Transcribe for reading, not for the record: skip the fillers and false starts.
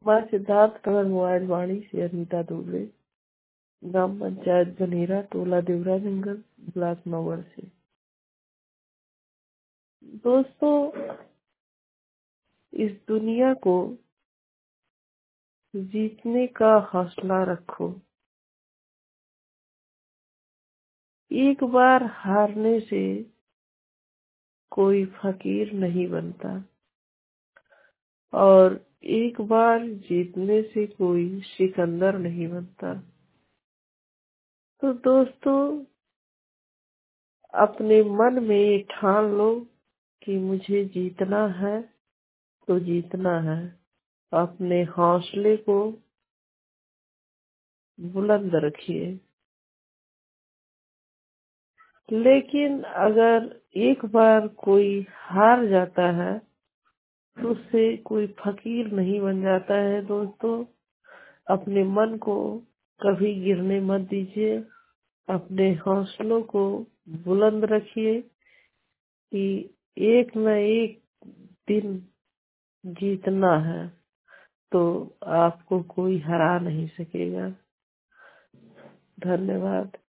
माँ सिद्धार्थ नगर मोबाइल वाणी से अनीता दुबे, ग्राम पंचायत गनेरा, टोला देवरा जंगल, ब्लॉक नौगढ़ से। दोस्तों, इस दुनिया को जीतने का हौसला रखो। एक बार हारने से कोई फकीर नहीं बनता और एक बार जीतने से कोई सिकंदर नहीं बनता। तो दोस्तों, अपने मन में ठान लो कि मुझे जीतना है तो जीतना है। अपने हौसले को बुलंद रखिए। लेकिन अगर एक बार कोई हार जाता है तो उससे कोई फकीर नहीं बन जाता है। दोस्तों, अपने मन को कभी गिरने मत दीजिए। अपने हौसलों को बुलंद रखिए कि एक न एक दिन जीतना है तो आपको कोई हरा नहीं सकेगा। धन्यवाद।